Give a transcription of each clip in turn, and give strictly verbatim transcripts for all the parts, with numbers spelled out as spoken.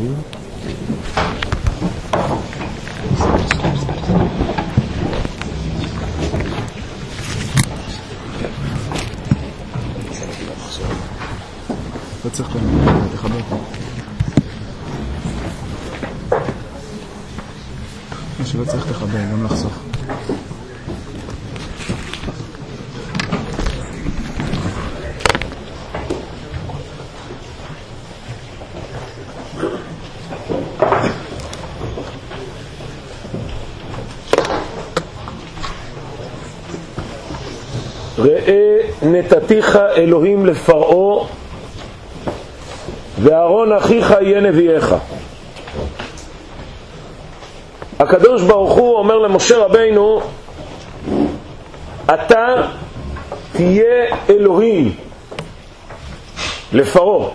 לא צריך לחבר. מה שלא צריך לחבר, גם לחסוך. ראה נתתיך אלוהים לפרעה ואהרון אחיך יהיה נביאך. הקדוש ברוך הוא אומר למשה רבינו, אתה תהיה אלוהים לפרעה.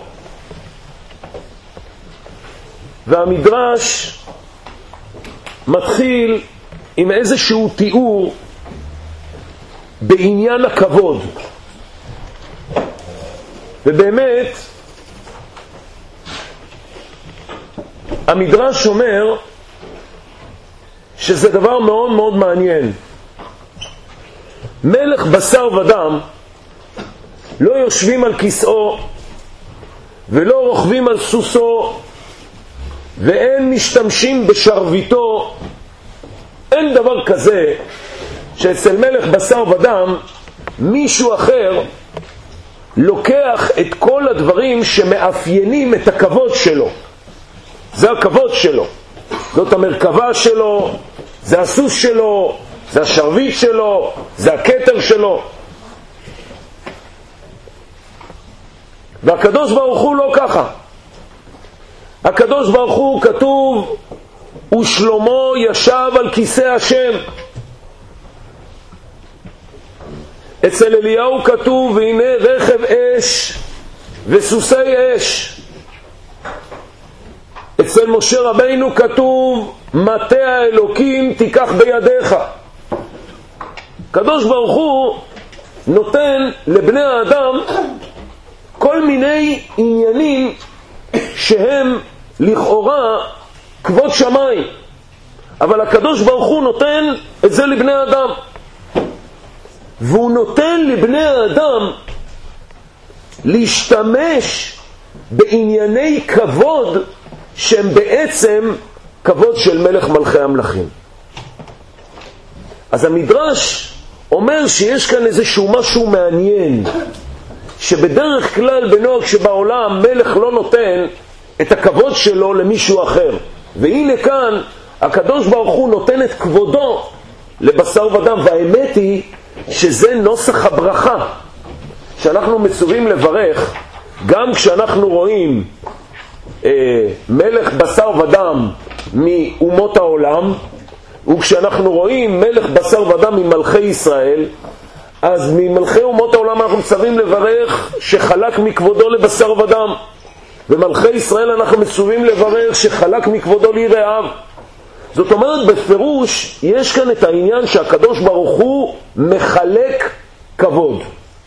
והמדרש מתחיל עם איזשהו תיאור בעניין הכבוד. ובאמת המדרש אומר שזה דבר מאוד מאוד מעניין. מלך בשר ודם לא יושבים על כיסאו ולא רוכבים על סוסו ואין משתמשים בשרביטו. אין דבר כזה שאצל מלך בשר ודם מישהו אחר לוקח את כל הדברים שמאפיינים את הכבוד שלו. זה הכבוד שלו, זאת המרכבה שלו, זה הסוס שלו, זה השרביט שלו, זה הכתר שלו. והקדוש ברוך הוא לא ככה. הקדוש ברוך הוא כתוב ושלמה ישב על כיסא השם. אצל אליהו כתוב והנה רכב אש וסוסי אש. אצל משה רבינו כתוב מטה האלוקים תיקח בידיך. קדוש ברוך הוא נותן לבני האדם כל מיני עניינים שהם לכאורה כבוד שמיים, אבל הקדוש ברוך הוא נותן את זה לבני האדם, והוא נותן לבני האדם להשתמש בענייני כבוד שהם בעצם כבוד של מלך מלכי המלכים. אז המדרש אומר שיש כאן איזשהו משהו מעניין, שבדרך כלל בנוהג שבעולם מלך לא נותן את הכבוד שלו למישהו אחר, והנה כאן הקדוש ברוך הוא נותן את כבודו לבשר ודם. והאמת היא שזה נוסח הברכה שאנחנו מצווים לברך גם כשאנחנו רואים אה, מלך בשר ודם מאומות העולם, וכשאנחנו רואים מלך בשר ודם ממלכי ישראל. אז ממלכי אומות העולם אנחנו מצווים לברך שחלק מכבודו לבשר ודם, ומלכי ישראל אנחנו מצווים לברך שחלק מכבודו ליראיו. זאת אומרת, בפירוש יש כאן את העניין שהקדוש ברוך הוא מחלק כבוד.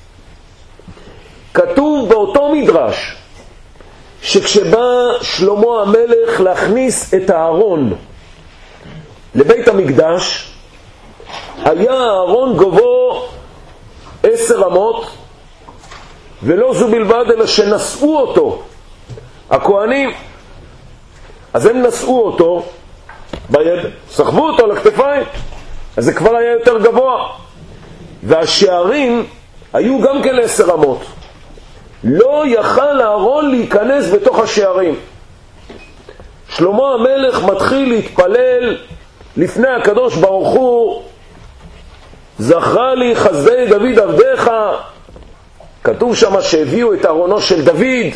כתוב באותו מדרש שכשבא שלמה המלך להכניס את הארון לבית המקדש, היה הארון גובהו עשר אמות, ולא זו בלבד אלא שנשאו אותו הכהנים. אז הם נשאו אותו ביד, סחבו אותו לכתפיים, אז זה כבר היה יותר גבוה. והשערים היו גם כן עשר אמות, לא יכל הארון להיכנס בתוך השערים. שלמה המלך מתחיל להתפלל לפני הקדוש ברוך הוא, זכרה לי חסדי דוד עבדך. כתוב שם שהביאו את ארונו של דוד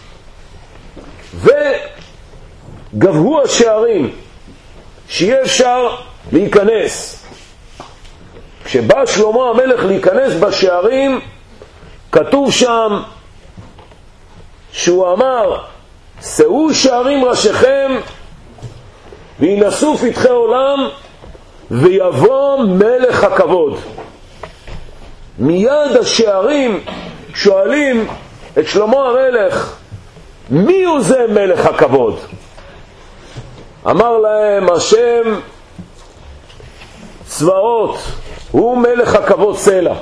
וגבהו השערים שיהיה אפשר להיכנס. כשבא שלמה המלך להיכנס בשערים, כתוב שם שהוא אמר שאו שערים ראשיכם וינשאו פתחי עולם ויבוא מלך הכבוד. מיד השערים שואלים את שלמה המלך, מי הוא זה מלך הכבוד? אמר להם השם צבאות, הוא מלך הכבוד סלע.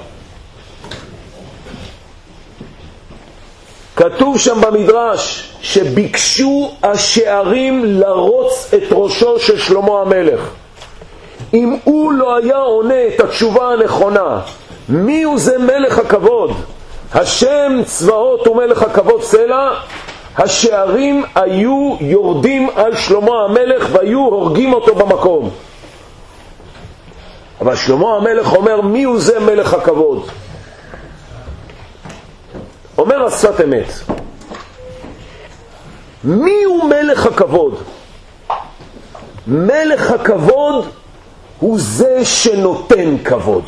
כתוב שם במדרש שביקשו השערים לרוץ את ראשו של שלמה המלך. אם הוא לא היה עונה את התשובה הנכונה, מי הוא זה מלך הכבוד? השם צבאות הוא מלך הכבוד סלע, השערים היו יורדים על שלמה המלך והיו הורגים אותו במקום. אבל שלמה המלך אומר, מי הוא זה מלך הכבוד? אומר השפת אמת, מי הוא מלך הכבוד? מלך הכבוד הוא זה שנותן כבוד.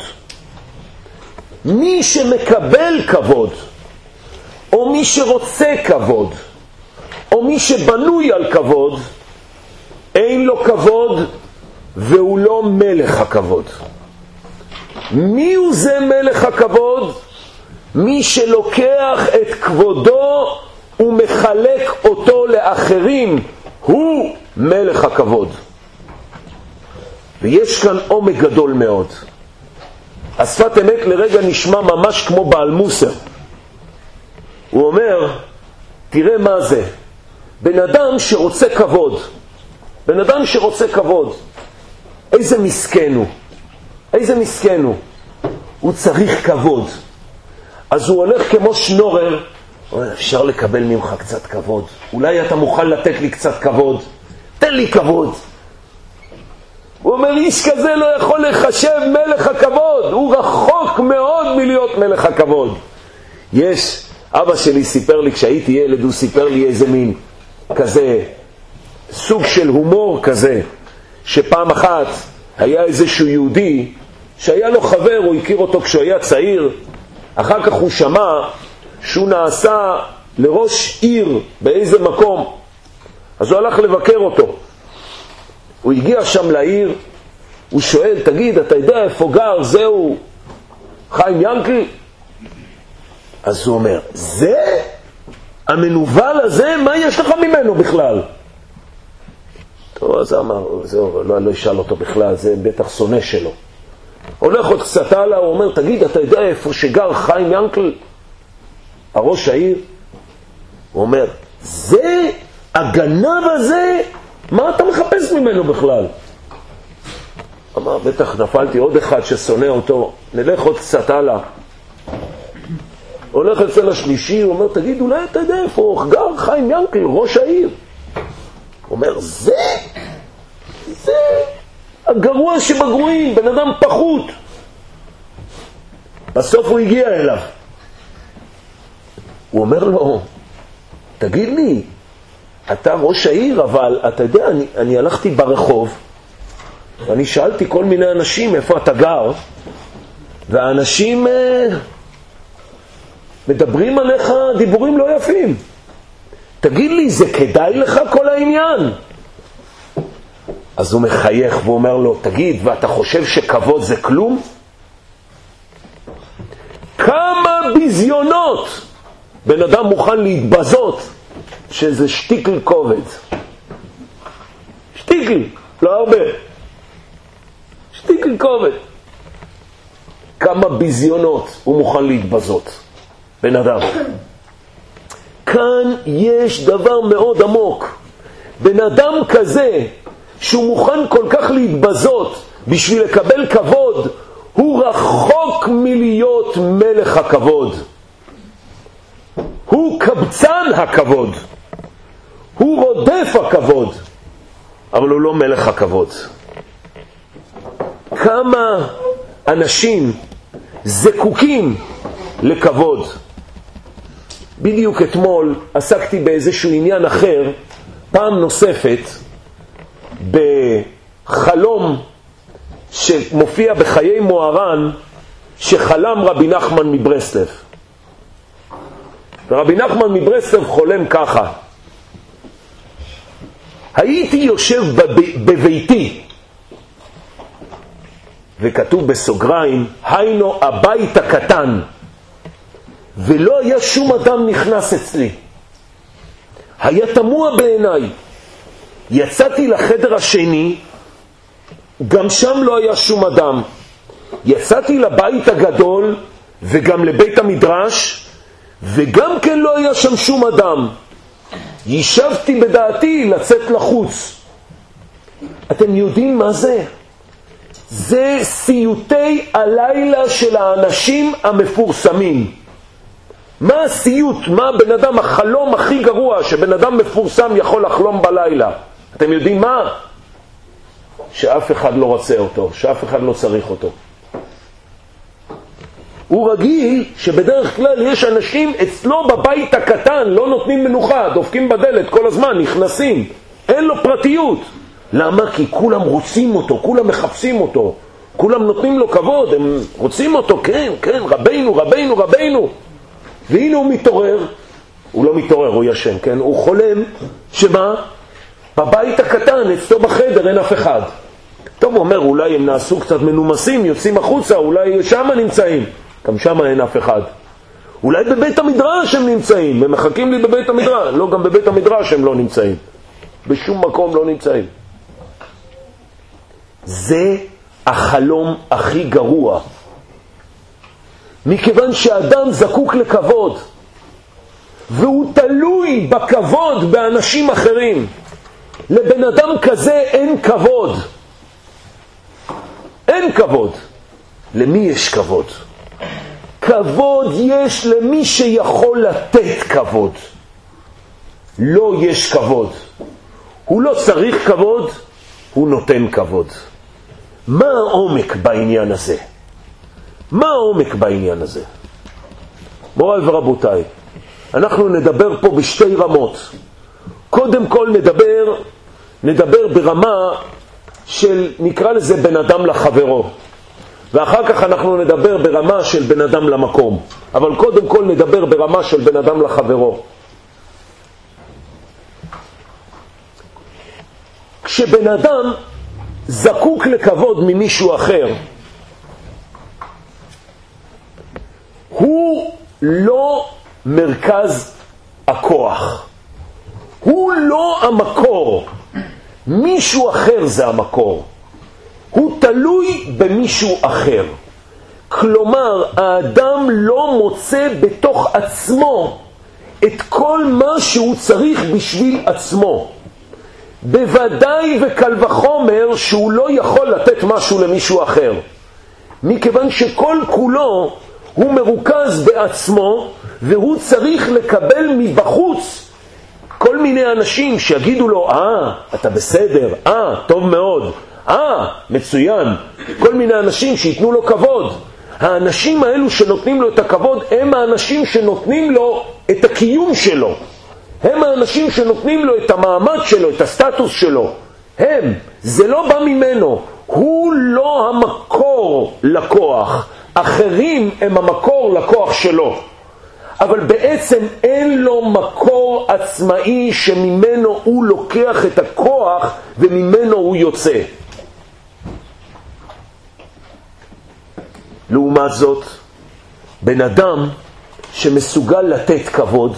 מי שמקבל כבוד, או מי שרוצה כבוד, או מי שבנוי על כבוד, אין לו כבוד והוא לא מלך הכבוד. מי הוא זה מלך הכבוד? מי שלוקח את כבודו ומחלק אותו לאחרים, הוא מלך הכבוד. ויש כאן עומק גדול מאוד. השפת אמת לרגע נשמע ממש כמו בעל מוסר. הוא אומר, תראה מה זה, בן אדם שרוצה כבוד, בן אדם שרוצה כבוד, איזה מסכן הוא, איזה מסכן הוא, הוא צריך כבוד. אז הוא הולך כמו שנורר, אפשר לקבל ממך קצת כבוד, אולי אתה מוכן לתת לי קצת כבוד, תן לי כבוד. הוא אומר, איש כזה לא יכול לחשב מלך הכבוד, הוא רחוק מאוד מלהיות מלך הכבוד. יש, אבא שלי סיפר לי כשהייתי ילד, הוא סיפר לי איזה מין כזה, סוג של הומור כזה, שפעם אחת היה איזשהו יהודי שהיה לו חבר, הוא הכיר אותו כשהוא היה צעיר, אחר כך הוא שמע שהוא נעשה לראש עיר באיזה מקום, אז הוא הלך לבקר אותו. הוא הגיע שם לעיר, הוא שואל, תגיד, אתה יודע איפה גר זהו חיים ינקל? אז הוא אומר, זה? המנוול הזה? מה יש לך ממנו בכלל? טוב, אז אמר, זהו, לא, לא ישאל אותו בכלל, זה בטח שונא שלו. הולך עוד קצת הלאה, הוא אומר, תגיד, אתה יודע איפה שגר חיים ינקל? הראש העיר? הוא אומר, זה? הגנב הזה? מה אתה מחפש ממנו בכלל? אמר, בטח נפלתי עוד אחד ששונא אותו, נלך עוד קצת הלאה. הולך אצל השלישי, הוא אומר, תגיד, אולי אתה יודע איפה גר חיים ינקל, ראש העיר? הוא אומר, זה? זה הגרוע שבגרועים, בן אדם פחות. בסוף הוא הגיע אליו. הוא אומר לו, תגיד לי, אתה ראש העיר, אבל אתה יודע, אני, אני הלכתי ברחוב, ואני שאלתי כל מיני אנשים איפה אתה גר, והאנשים אה, מדברים עליך דיבורים לא יפים. תגיד לי, זה כדאי לך כל העניין? אז הוא מחייך ואומר לו, תגיד, ואתה חושב שכבוד זה כלום? כמה ביזיונות בן אדם מוכן להתבזות שזה שטיקל כובד. שטיקל, לא הרבה. שטיקל כובד. כמה ביזיונות הוא מוכן להתבזות בן אדם. כאן יש דבר מאוד עמוק. בן אדם כזה שהוא מוכן כל כך להתבזות בשביל לקבל כבוד, הוא רחוק מלהיות מלך הכבוד. הוא קבצן הכבוד. הוא רודף הכבוד, אבל הוא לא מלך הכבוד. כמה אנשים זקוקים לכבוד. בדיוק אתמול עסקתי באיזשהו עניין אחר, פעם נוספת, בחלום שמופיע בחיי מוהר"ן, שחלם רבי נחמן מברסלב. ורבי נחמן מברסלב חולם ככה: הייתי יושב בביתי, וכתוב בסוגריים, היינו הבית הקטן, ולא היה שום אדם נכנס אצלי. היה תמוה בעיניי, יצאתי לחדר השני, גם שם לא היה שום אדם. יצאתי לבית הגדול וגם לבית המדרש, וגם כן לא היה שם שום אדם. ישבתי בדעתי לצאת לחוץ. אתם יודעים מה זה? זה סיוטי הלילה של האנשים המפורסמים. מה הסיוט? מה בן אדם, החלום הכי גרוע שבן אדם מפורסם יכול לחלום בלילה? אתם יודעים מה? שאף אחד לא רוצה אותו, שאף אחד לא צריך אותו. הוא רגיל שבדרך כלל יש אנשים אצלו בבית הקטן, לא נותנים מנוחה, דופקים בדלת כל הזמן, נכנסים, אין לו פרטיות. למה? כי כולם רוצים אותו, כולם מחפשים אותו, כולם נותנים לו כבוד, הם רוצים אותו, כן, כן, רבינו, רבינו, רבינו. והנה הוא מתעורר, הוא לא מתעורר, הוא ישן, כן? הוא חולם, שמה? בבית הקטן, אצלו בחדר, אין אף אחד. טוב, הוא אומר, אולי הם נעשו קצת מנומסים, יוצאים החוצה, אולי שם נמצאים. גם שם אין אף אחד. אולי בבית המדרש הם נמצאים, הם מחכים לי בבית המדרש. לא, גם בבית המדרש הם לא נמצאים. בשום מקום לא נמצאים. זה החלום הכי גרוע. מכיוון שאדם זקוק לכבוד, והוא תלוי בכבוד באנשים אחרים. לבן אדם כזה אין כבוד. אין כבוד. למי יש כבוד? כבוד יש למי שיכול לתת כבוד. לא יש כבוד. הוא לא צריך כבוד, הוא נותן כבוד. מה העומק בעניין הזה? מה העומק בעניין הזה? מוריי ורבותיי, אנחנו נדבר פה בשתי רמות. קודם כל נדבר, נדבר ברמה של, נקרא לזה בן אדם לחברו. ואחר כך אנחנו נדבר ברמה של בן אדם למקום. אבל קודם כל נדבר ברמה של בן אדם לחברו. כשבן אדם זקוק לכבוד ממישהו אחר, הוא לא מרכז הכוח. הוא לא המקור. מישהו אחר זה המקור. הוא תלוי במישהו אחר. כלומר, האדם לא מוצא בתוך עצמו את כל מה שהוא צריך בשביל עצמו. בוודאי וקל וחומר שהוא לא יכול לתת משהו למישהו אחר. מכיוון שכל כולו הוא מרוכז בעצמו, והוא צריך לקבל מבחוץ כל מיני אנשים שיגידו לו, אה, אתה בסדר, אה, טוב מאוד, אה, מצוין. כל מיני אנשים שיתנו לו כבוד. האנשים האלו שנותנים לו את הכבוד הם האנשים שנותנים לו את הקיום שלו. הם האנשים שנותנים לו את המעמד שלו, את הסטטוס שלו. הם, זה לא בא ממנו. הוא לא המקור לכוח. אחרים הם המקור לכוח שלו. אבל בעצם אין לו מקור עצמאי שממנו הוא לוקח את הכוח וממנו הוא יוצא. לעומת זאת, בן אדם שמסוגל לתת כבוד,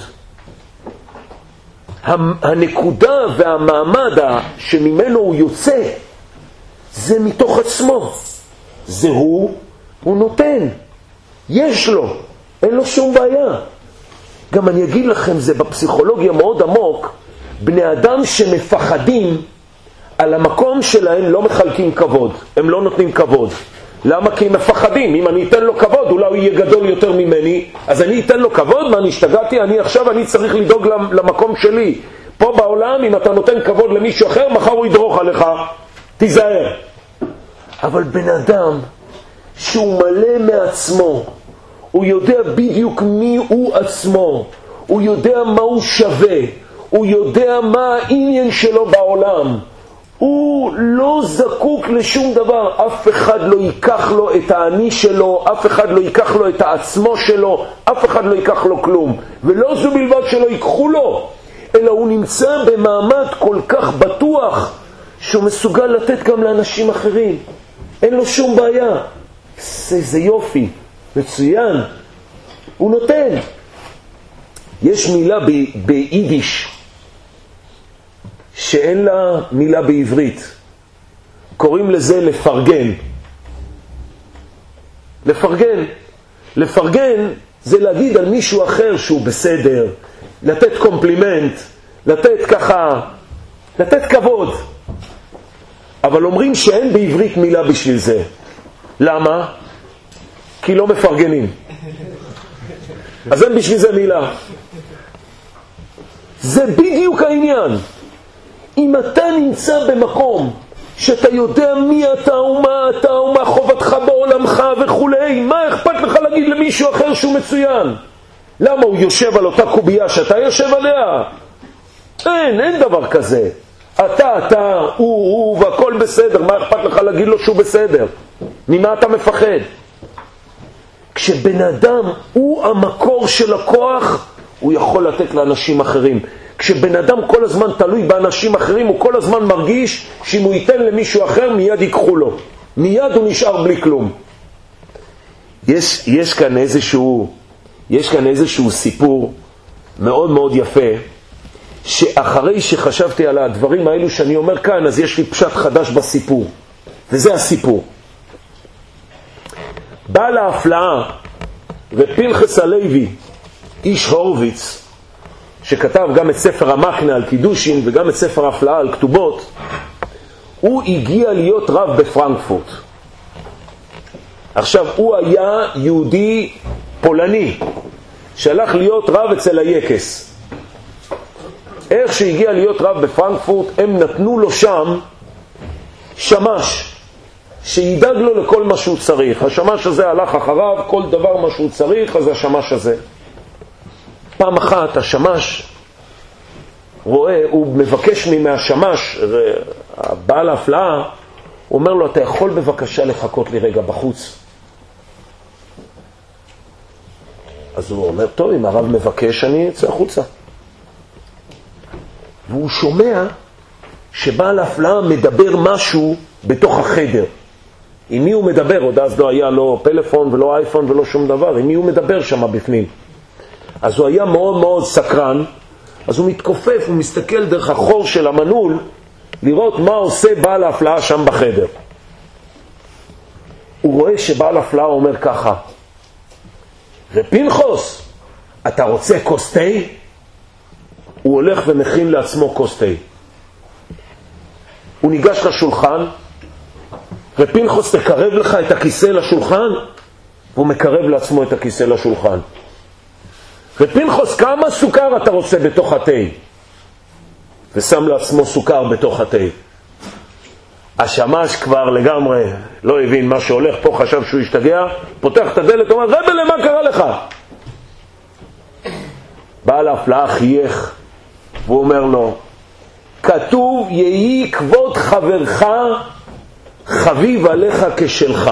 הנקודה והמעמד שממנו הוא יוצא, זה מתוך עצמו. זה הוא, הוא נותן. יש לו, אין לו שום בעיה. גם אני אגיד לכם, זה בפסיכולוגיה מאוד עמוק, בני אדם שמפחדים על המקום שלהם לא מחלקים כבוד, הם לא נותנים כבוד. למה? כי הם מפחדים. אם אני אתן לו כבוד, אולי הוא יהיה גדול יותר ממני, אז אני אתן לו כבוד, מה, אני השתגעתי? אני עכשיו, אני צריך לדאוג למקום שלי. פה בעולם, אם אתה נותן כבוד למישהו אחר, מחר הוא ידרוך עליך. תיזהר. אבל בן אדם שהוא מלא מעצמו, הוא יודע בדיוק מי הוא עצמו, הוא יודע מה הוא שווה, הוא יודע מה העניין שלו בעולם, הוא לא זקוק לשום דבר. אף אחד לא ייקח לו את האני שלו, אף אחד לא ייקח לו את העצמו שלו, אף אחד לא ייקח לו כלום. ולא זו בלבד שלא ייקחו לו, אלא הוא נמצא במעמד כל כך בטוח שהוא מסוגל לתת גם לאנשים אחרים. אין לו שום בעיה. זה, זה יופי, מצוין, הוא נותן. יש מילה ב- ביידיש שאין לה מילה בעברית. קוראים לזה לפרגן. לפרגן. לפרגן זה להגיד על מישהו אחר שהוא בסדר, לתת קומפלימנט, לתת ככה, לתת כבוד. אבל אומרים שאין בעברית מילה בשביל זה. למה? כי לא מפרגנים. אז אין בשביל זה מילה. זה בדיוק העניין. אם אתה נמצא במקום שאתה יודע מי אתה ומה אתה ומה חובתך בעולמך וכולי, מה אכפת לך להגיד למישהו אחר שהוא מצוין? למה הוא יושב על אותה קובייה שאתה יושב עליה? אין, אין דבר כזה. אתה, אתה, הוא, הוא, והכל בסדר. מה אכפת לך להגיד לו שהוא בסדר? ממה אתה מפחד? כשבן אדם הוא המקור של הכוח, הוא יכול לתת לאנשים אחרים. כשבן אדם כל הזמן תלוי באנשים אחרים, הוא כל הזמן מרגיש שאם הוא ייתן למישהו אחר, מיד ייקחו לו. מיד הוא נשאר בלי כלום. יש, יש כאן איזשהו, יש כאן איזשהו סיפור מאוד מאוד יפה, שאחרי שחשבתי על הדברים האלו שאני אומר כאן, אז יש לי פשט חדש בסיפור. וזה הסיפור. בעל ההפלאה ופנחס הלוי, איש הורוביץ, שכתב גם את ספר המקנה על קידושין וגם את ספר ההפלאה על כתובות, הוא הגיע להיות רב בפרנקפורט. עכשיו, הוא היה יהודי פולני שהלך להיות רב אצל היקס. איך שהגיע להיות רב בפרנקפורט, הם נתנו לו שם שמש שידאג לו לכל מה שהוא צריך. השמש הזה הלך אחריו, כל דבר מה שהוא צריך, אז השמש הזה. פעם אחת השמש רואה, הוא מבקש מהשמש, הבעל ההפלאה, הוא אומר לו, אתה יכול בבקשה לחכות לי רגע בחוץ? אז הוא אומר, טוב, אם הרב מבקש, אני אצא החוצה. והוא שומע שבעל ההפלאה מדבר משהו בתוך החדר. עם מי הוא מדבר? עוד אז לא היה לו פלאפון ולא אייפון ולא שום דבר. עם מי הוא מדבר שם בפנים? אז הוא היה מאוד מאוד סקרן, אז הוא מתכופף, הוא מסתכל דרך החור של המנעול, לראות מה עושה בעל ההפלאה שם בחדר. הוא רואה שבעל ההפלאה אומר ככה, ופנחס, אתה רוצה כוס תה? הוא הולך ומכין לעצמו כוס תה. הוא ניגש לשולחן, ופנחס, תקרב לך את הכיסא לשולחן? והוא מקרב לעצמו את הכיסא לשולחן. ופנחס, כמה סוכר אתה רוצה בתוך התה? ושם לעצמו סוכר בתוך התה. השמש כבר לגמרי לא הבין מה שהולך פה, חשב שהוא ישתגע, פותח את הדלת, אומר, רבי, למה קרה לך? בעל ההפלאה חייך, והוא אומר לו, כתוב, יהי כבוד חברך חביב עליך כשלך.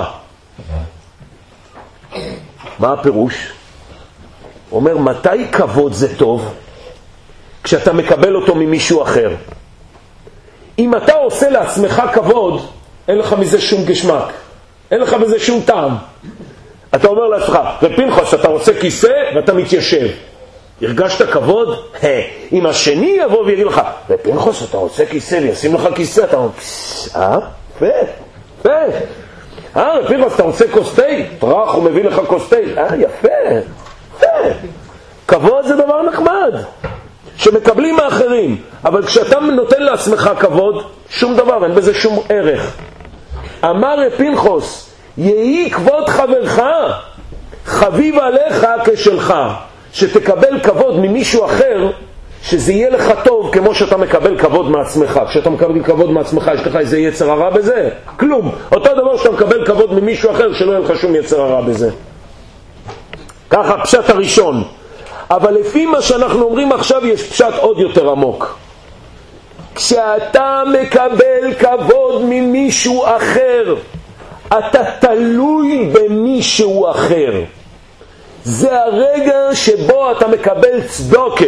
מה הפירוש? הוא אומר, מתי כבוד זה טוב? כשאתה מקבל אותו ממישהו אחר. אם אתה עושה לעצמך כבוד, אין לך מזה שום גשמק, אין לך מזה שום טעם. אתה אומר לעצמך, ופנחס, אתה רוצה כיסא ואתה מתיישב. הרגשת כבוד? אם השני יבוא ויגיד לך, ופנחס, אתה רוצה כיסא וישים לך כיסא, אתה אומר, אה? פה, פה. אה, ופנחס, אתה רוצה כוס תה? טרח, הוא מביא לך כוס תה. אה, יפה, יפה. כבוד זה דבר נחמד שמקבלים מאחרים, אבל כשאתה נותן לעצמך כבוד, שום דבר, אין בזה שום ערך. אמר פנחס, יהי כבוד חברך חביב עליך כשלך. שתקבל כבוד ממישהו אחר, שזה יהיה לך טוב כמו שאתה מקבל כבוד מעצמך. כשאתה מקבל כבוד מעצמך, יש לך איזה יצר הרע בזה? כלום. אותו דבר שאתה מקבל כבוד ממישהו אחר, שלא יהיה לך שום יצר הרע בזה. ככה פשט הראשון. אבל לפי מה שאנחנו אומרים עכשיו, יש פשט עוד יותר עמוק. כשאתה מקבל כבוד ממישהו אחר, אתה תלוי במישהו אחר. זה הרגע שבו אתה מקבל צדוקה.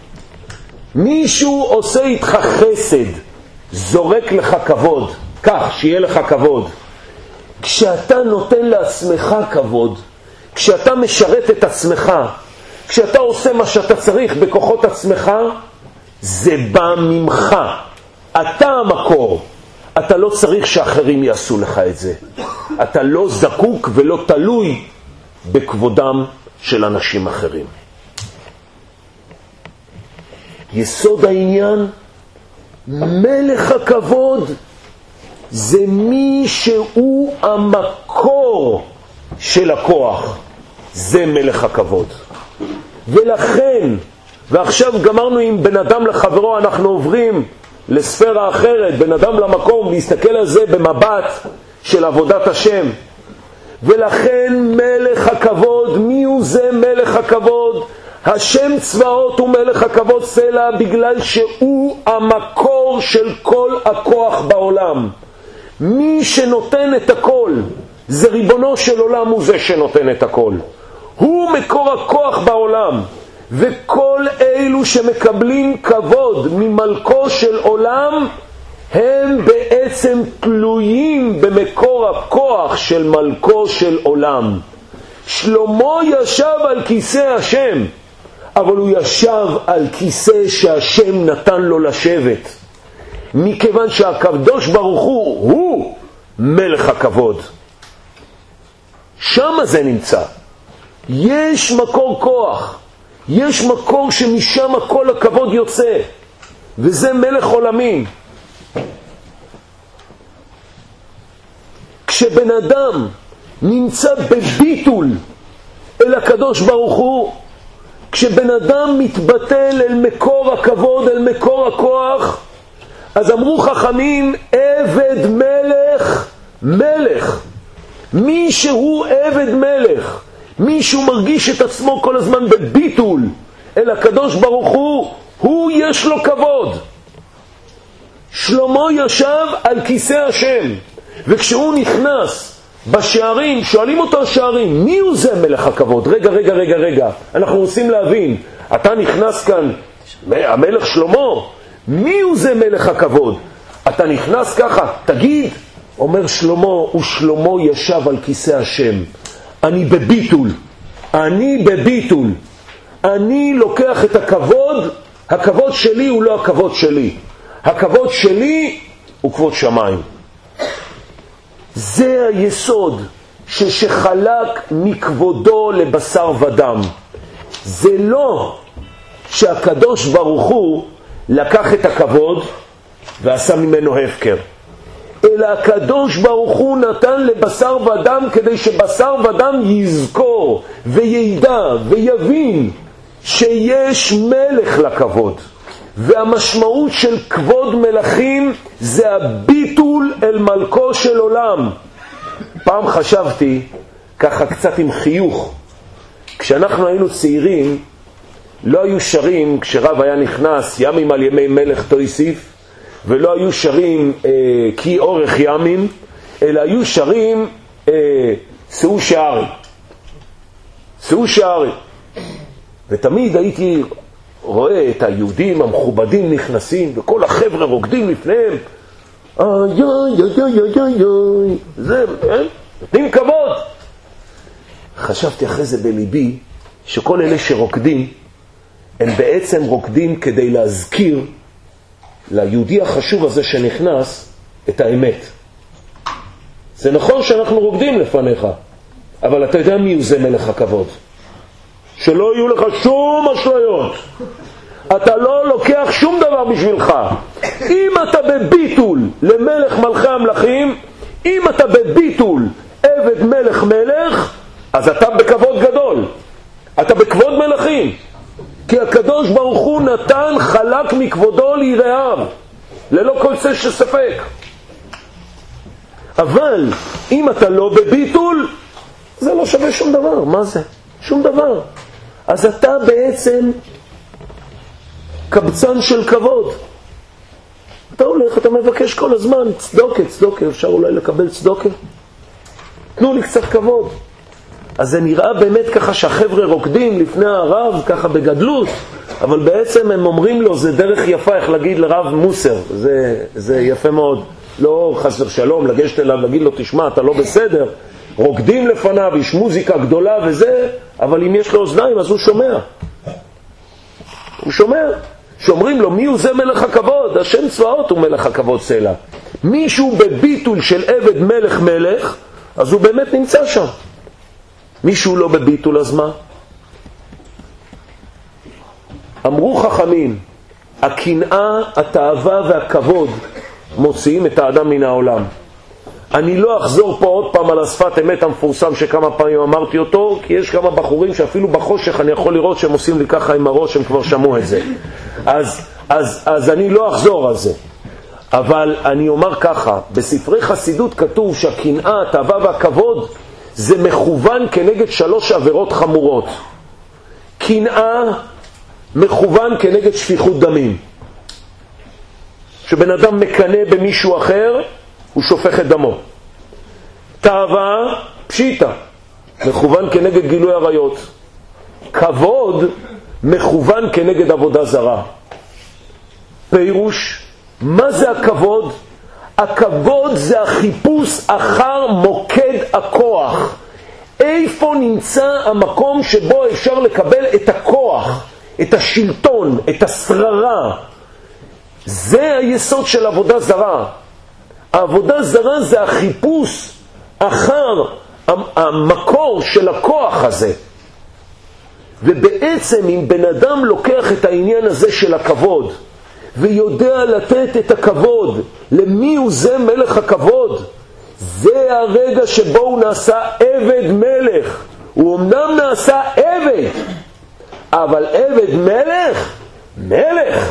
מישהו עושה איתך חסד, זורק לך כבוד, כך שיהיה לך כבוד. כשאתה נותן לעצמך כבוד, כשאתה משרת את עצמך, כשאתה עושה מה שאתה צריך בכוחות עצמך, זה בא ממך. אתה המקור. אתה לא צריך שאחרים יעשו לך את זה. אתה לא זקוק ולא תלוי בכבודם של אנשים אחרים. יסוד העניין, מלך הכבוד זה מי שהוא המקור של הכוח. זה מלך הכבוד. ולכן, ועכשיו גמרנו עם בן אדם לחברו, אנחנו עוברים לספירה אחרת, בן אדם למקום, להסתכל על זה במבט של עבודת השם. ולכן מלך הכבוד, מי הוא זה מלך הכבוד? השם צבאות הוא מלך הכבוד סלע, בגלל שהוא המקור של כל הכוח בעולם. מי שנותן את הכל, זה ריבונו של עולם, הוא זה שנותן את הכל. הוא מקור הכוח בעולם. וכל אלו שמקבלים כבוד ממלכו של עולם, הם בעצם תלויים במקור הכוח של מלכו של עולם. שלמה ישב על כיסא השם, אבל הוא ישב על כיסא שהשם נתן לו לשבת. מכיוון שהקדוש ברוך הוא, הוא מלך הכבוד. שם זה נמצא. יש מקור כוח. יש מקור שמשם כל הכבוד יוצא. וזה מלך עולמים. כשבן אדם נמצא בביטול אל הקדוש ברוך הוא, כשבן אדם מתבטל אל מקור הכבוד, אל מקור הכוח, אז אמרו חכמים, עבד מלך, מלך. מי שהוא עבד מלך, מי שהוא מרגיש את עצמו כל הזמן בביטול אל הקדוש ברוך הוא, הוא יש לו כבוד. שלמה ישב על כיסא השם, וכשהוא נכנס בשערים, שואלים אותו השערים, מי הוא זה מלך הכבוד? רגע, רגע, רגע, רגע, אנחנו רוצים להבין, אתה נכנס כאן, המלך שלמה, מי הוא זה מלך הכבוד? אתה נכנס ככה, תגיד, אומר שלמה, ושלמה ישב על כיסא השם, אני בביטול, אני בביטול, אני לוקח את הכבוד, הכבוד שלי הוא לא הכבוד שלי, הכבוד שלי הוא כבוד שמיים. זה היסוד ששחלק מכבודו לבשר ודם. זה לא שהקדוש ברוך הוא לקח את הכבוד ועשה ממנו הפקר, אלא הקדוש ברוך הוא נתן לבשר ודם כדי שבשר ודם יזכור וידע ויבין שיש מלך לכבוד. והמשמעות של כבוד מלכים זה הביטול אל מלכו של עולם. פעם חשבתי, ככה קצת עם חיוך, כשאנחנו היינו צעירים, לא היו שרים, כשרב היה נכנס, ימים על ימי מלך תויסיף, ולא היו שרים אה, כי אורך ימים, אלא היו שרים אה, שאו שערי. שאו שערי. ותמיד הייתי רואה את היהודים המכובדים נכנסים, וכל החבר'ה רוקדים לפניהם. איי, איי, איי, איי, איי, איי. זה, אה? נותנים כבוד. חשבתי אחרי זה בליבי, שכל אלה שרוקדים, הם בעצם רוקדים כדי להזכיר ליהודי החשוב הזה שנכנס את האמת. זה נכון שאנחנו רוקדים לפניך, אבל אתה יודע מי הוא זה מלך הכבוד. שלא יהיו לך שום אשליות. אתה לא לוקח שום דבר בשבילך. אם אתה בביטול למלך מלכי המלכים, אם אתה בביטול עבד מלך מלך, אז אתה בכבוד גדול. אתה בכבוד מלכים. כי הקדוש ברוך הוא נתן חלק מכבודו ליראיו, ללא כל צל של ספק. אבל אם אתה לא בביטול, זה לא שווה שום דבר. מה זה? שום דבר. אז אתה בעצם קבצן של כבוד. אתה הולך, אתה מבקש כל הזמן, צדוקה, צדוקה, אפשר אולי לקבל צדוקה? תנו לי קצת כבוד. אז זה נראה באמת ככה שהחבר'ה רוקדים לפני הרב, ככה בגדלות, אבל בעצם הם אומרים לו, זה דרך יפה איך להגיד לרב מוסר, זה, זה יפה מאוד. לא חס ושלום, לגשת אליו, להגיד לו, תשמע, אתה לא בסדר, רוקדים לפניו, יש מוזיקה גדולה וזה, אבל אם יש לו אוזניים אז הוא שומע. הוא שומע. שאומרים לו, מי הוא זה מלך הכבוד? השם צבאות הוא מלך הכבוד סלע. מישהו בביטול של עבד מלך מלך, אז הוא באמת נמצא שם. מישהו לא בביטול, אז מה? אמרו חכמים, הקנאה, התאווה והכבוד מוציאים את האדם מן העולם. אני לא אחזור פה עוד פעם על השפת אמת המפורסם שכמה פעמים אמרתי אותו, כי יש כמה בחורים שאפילו בחושך אני יכול לראות שהם עושים לי ככה עם הראש, הם כבר שמעו את זה. אז, אז, אז אני לא אחזור על זה. אבל אני אומר ככה, בספרי חסידות כתוב שהקנאה, התאווה והכבוד זה מכוון כנגד שלוש עבירות חמורות. קנאה מכוון כנגד שפיכות דמים. שבן אדם מקנה במישהו אחר, הוא שופך את דמו. תאווה, פשיטה, מכוון כנגד גילוי עריות. כבוד, מכוון כנגד עבודה זרה. פירוש, מה זה הכבוד? הכבוד זה החיפוש אחר מוקד הכוח. איפה נמצא המקום שבו אפשר לקבל את הכוח, את השלטון, את השררה? זה היסוד של עבודה זרה. העבודה זרה זה החיפוש אחר המקור של הכוח הזה. ובעצם אם בן אדם לוקח את העניין הזה של הכבוד ויודע לתת את הכבוד, למי הוא זה מלך הכבוד? זה הרגע שבו הוא נעשה עבד מלך. הוא אמנם נעשה עבד, אבל עבד מלך, מלך.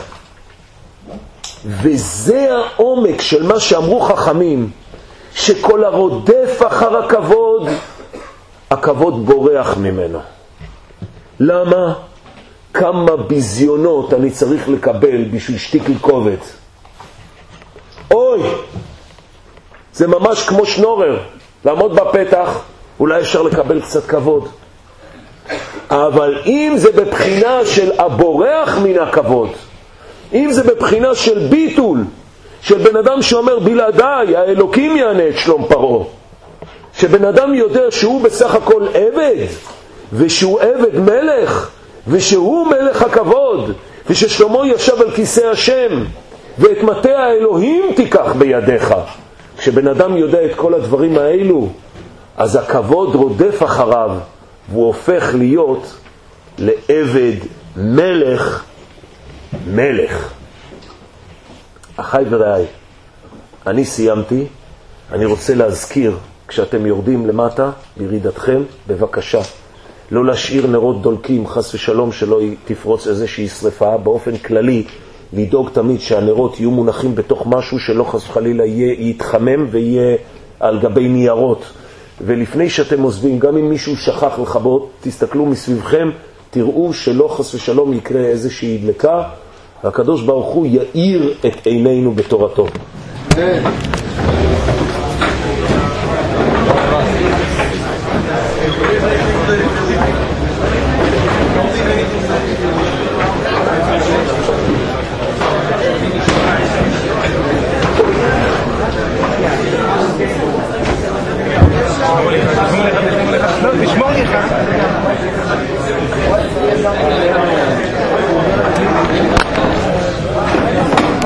וזה העומק של מה שאמרו חכמים, שכל הרודף אחר הכבוד, הכבוד בורח ממנו. למה? כמה ביזיונות אני צריך לקבל בשביל שתיקל כובד. אוי, זה ממש כמו שנורר, לעמוד בפתח, אולי אפשר לקבל קצת כבוד. אבל אם זה בבחינה של הבורח מן הכבוד, אם זה בבחינה של ביטול, של בן אדם שאומר בלעדיי, האלוקים יענה את שלום פרעה, שבן אדם יודע שהוא בסך הכל עבד, ושהוא עבד מלך, ושהוא מלך הכבוד, וששלמה ישב על כיסא השם, ואת מטה האלוהים תיקח בידיך. כשבן אדם יודע את כל הדברים האלו, אז הכבוד רודף אחריו, והוא הופך להיות לעבד מלך, מלך. אחי ורעי, אני סיימתי. אני רוצה להזכיר, כשאתם יורדים למטה בירידתכם, בבקשה לא להשאיר נרות דולקים, חס ושלום שלא תפרוץ איזושהי שריפה. באופן כללי לדאוג תמיד שהנרות יהיו מונחים בתוך משהו שלא חס וחלילה יהיה יתחמם ויהיה על גבי ניירות. ולפני שאתם עוזבים, גם אם מישהו שכח לכבות, תסתכלו מסביבכם, תראו שלא חס ושלום יקרה איזושהי דלקה. והקדוש ברוך הוא יאיר את עינינו בתורתו.